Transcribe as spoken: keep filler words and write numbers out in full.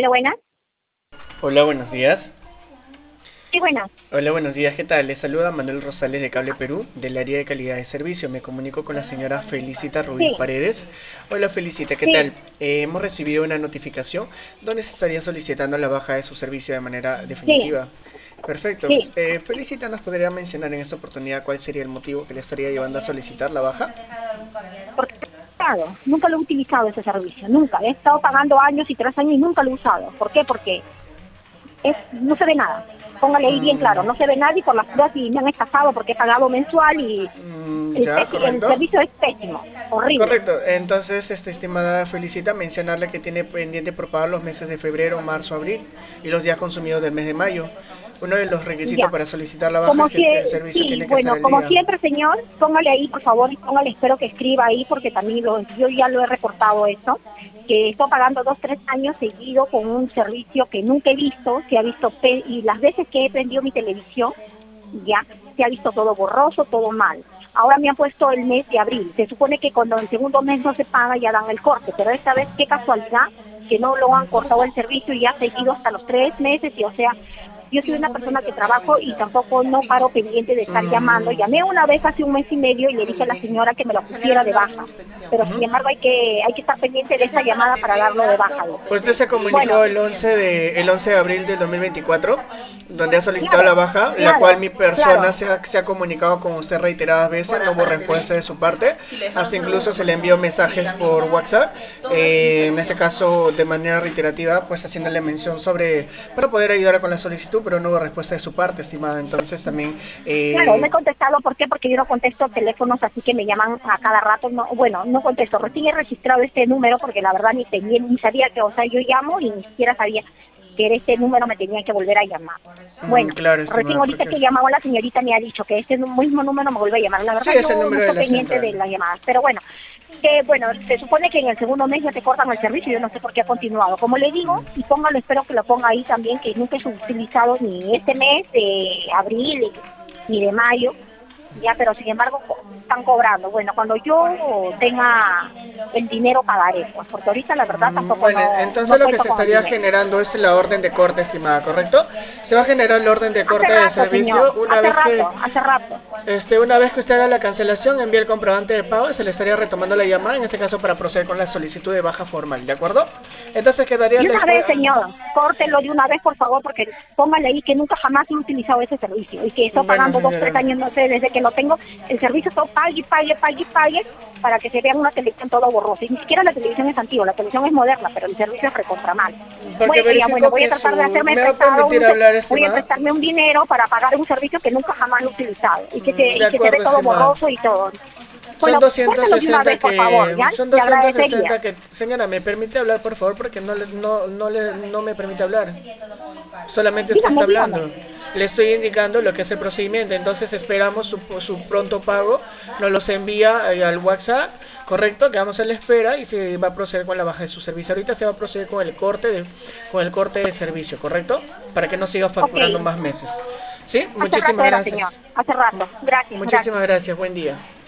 Hola, buenas. Hola, buenos días. Sí, buenas. Hola, buenos días, ¿qué tal? Les saluda Manuel Rosales de Cable Perú, del área de calidad de servicio. Me comunico con la señora Felicita Ruiz Sí, Paredes. Hola, Felicita, ¿qué tal? sí, Eh, hemos recibido una notificación donde se estaría solicitando la baja de su servicio de manera sí, definitiva. Perfecto. sí. Eh, Felicita, ¿nos podría mencionar en esta oportunidad cuál sería el motivo que le estaría llevando a solicitar la baja? Porque no lo he usado, nunca lo he utilizado ese servicio, nunca. He estado pagando años y tres años y nunca lo he usado. ¿Por qué? Porque es, no se ve nada. Póngale ahí bien claro, Mm, no se ve nada y por las dudas y me han estafado porque he pagado mensual y mm, el, ya, pesi- el correcto. servicio es pésimo, horrible. Correcto, entonces, esta estimada Felicita, mencionarle que tiene pendiente por pagar los meses de febrero, marzo, abril y los días consumidos del mes de mayo. Uno de los requisitos Ya. para solicitar la baja Como es que si, el servicio sí, tiene que estar bueno, al como día. siempre, señor, póngale ahí, por favor, y póngale, espero que escriba ahí, porque también lo, yo ya lo he reportado eso, que estoy pagando dos, tres años seguido con un servicio que nunca he visto, se ha visto, pe- y las veces que he prendido mi televisión, ya, se ha visto todo borroso, todo mal. Ahora me han puesto el mes de abril. Se supone que cuando el segundo mes no se paga ya dan el corte, pero esta vez qué casualidad que no lo han cortado el servicio y ha seguido hasta los tres meses y o sea, yo soy una persona que trabajo y tampoco no paro pendiente de estar llamando. Mm, Llamé una vez hace un mes y medio y le dije a la señora que me lo pusiera de baja, pero sin embargo hay que hay que estar pendiente de esa llamada para darlo de baja. Dice. Usted se Bueno, comunicó el once de, el once de abril del dos mil veinticuatro, donde ha solicitado la claro, baja, la cual claro, mi persona claro. se ha, se ha comunicado con usted reiteradas veces, no hubo respuesta de su parte, hasta incluso se le envió mensajes por WhatsApp, eh, en este caso de manera reiterativa, pues haciéndole mención sobre, para poder ayudar con la solicitud, pero no hubo respuesta de su parte, estimada, entonces también... Claro, no Eh, he contestado, ¿por qué? Porque yo no contesto teléfonos así que me llaman a cada rato, no, bueno, no contesto, recién he registrado este número porque la verdad ni tenía, ni sabía que, o sea, yo llamo y ni siquiera sabía que era este número me tenía que volver a llamar. mm, Bueno, claro, recién estimada, ahorita porque que es... llamaba la señorita me ha dicho que este mismo número me vuelve a llamar. La Sí, verdad es el yo no número de estoy la pendiente de central. las llamadas, pero bueno, que bueno, se supone que en el segundo mes ya te cortan el servicio, yo no sé por qué ha continuado. Como le digo, y póngalo, espero que lo ponga ahí también, que nunca he utilizado ni este mes de abril ni de mayo, ya, pero sin embargo co- están cobrando. Bueno, cuando yo tenga el dinero pagaré, pues, porque ahorita la verdad Mm, tampoco Bueno, no, no entonces lo que cuento se con el estaría dinero. generando es la orden de corte, estimada, ¿correcto? Se va a generar la orden de Hace corte de rato, señor, servicio una hace vez que, rato, hace rato. este, una vez que usted haga la cancelación, envíe el comprobante de pago y se le estaría retomando la llamada, en este caso para proceder con la solicitud de baja formal, ¿de acuerdo? Entonces quedaría De la una espera. vez, señor, córtelo de una vez, por favor, porque póngale ahí que nunca jamás he utilizado ese servicio y que estoy Bueno, pagando dos, tres señora. años, no sé, desde que lo tengo, el servicio todo pague, pague, pague, pague, para que se vea una televisión todo borrosa. Y ni siquiera la televisión es antigua, la televisión es moderna, pero el servicio es recontra mal. Porque Bueno, ya, bueno, verifico voy a que tratar de su... hacerme ¿Me va a prestado un, permitir se- hablar, voy a estimada? prestarme un dinero para pagar un servicio que nunca jamás he utilizado y que se, Mm, De y que se ve acuerdo, todo estimada. borroso y todo. Son Bueno, doscientos cuéntalo de una sesenta vez, por favor, que... ¿ya? Son Le doscientos agradecería. sesenta que... Señora, ¿me permite hablar, por favor? Porque no, le, no, no, le, no me permite hablar. Solamente usted Dígame, está dígame. hablando. Le estoy indicando lo que es el procedimiento. Entonces esperamos su, su pronto pago. Nos los envía eh, al WhatsApp. Correcto, quedamos en la espera y se va a proceder con la baja de su servicio. Ahorita se va a proceder con el corte de, con el corte de servicio, ¿correcto? Para que no siga Ok, facturando más meses. ¿Sí? hace rato Muchísimas era, señor, gracias. hace rato. Gracias, Muchísimas gracias. gracias. Buen día.